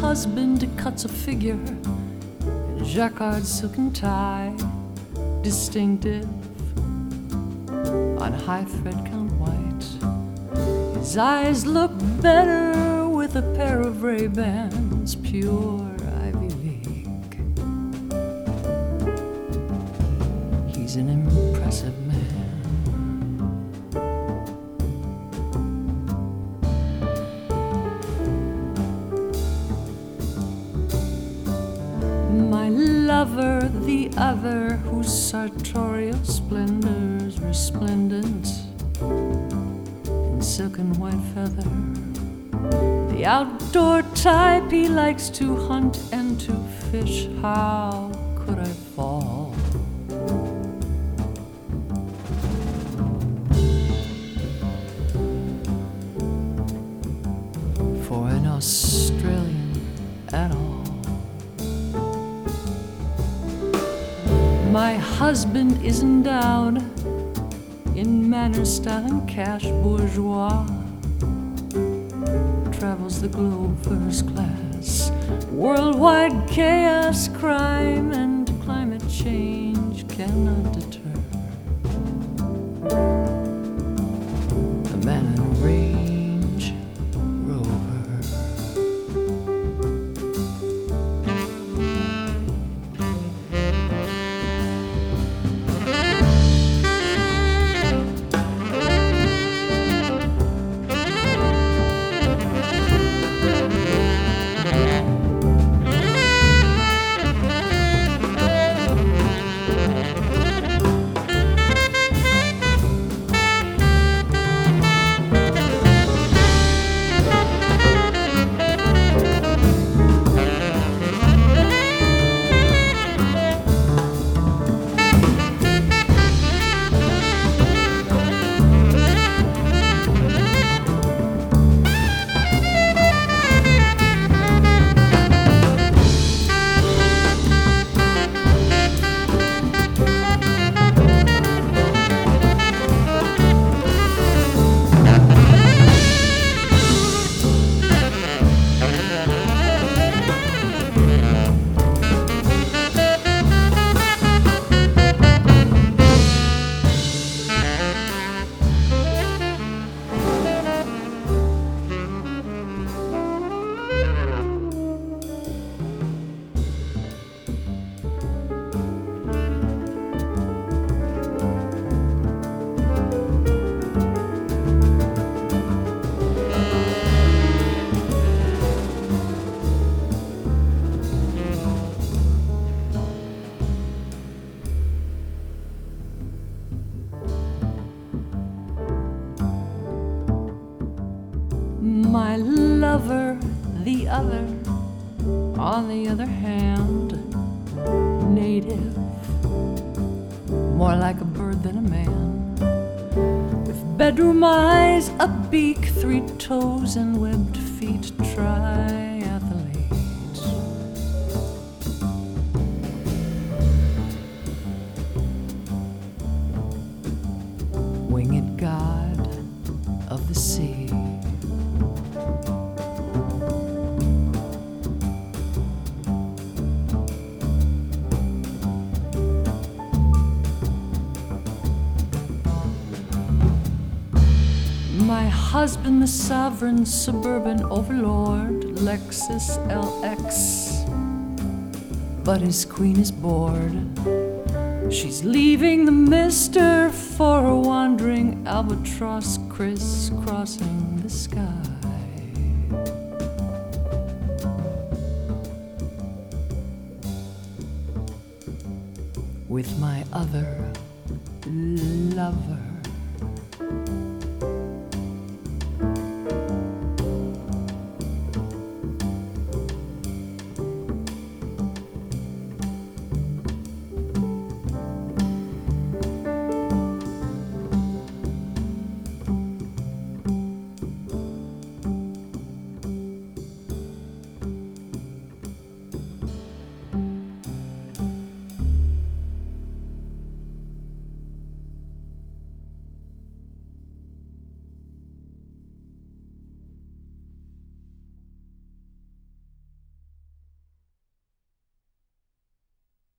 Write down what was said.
husband cuts a figure in jacquard silken tie, distinctive on high thread count white. His eyes look better with a pair of Ray-Bans, pure Ivy League. He's an impressive man. My lover, the other, whose sartorial splendors resplendent in silken white feather. The outdoor type, he likes to hunt and to fish. How could I fall? For an Australian at all. My husband is endowed in manner, style, and cash, bourgeois. Travels the globe first class. Worldwide chaos, crime, and climate change cannot deter a man in a Range Rover. My lover, the other, on the other hand, native, more like a bird than a man, with bedroom eyes, a beak, 3 toes, and webbed feet, triathlete. Winged god of the sea. My husband, the sovereign suburban overlord, Lexus LX, but his queen is bored. She's leaving the mister for a wandering albatross, crisscrossing the sky. With my other lover.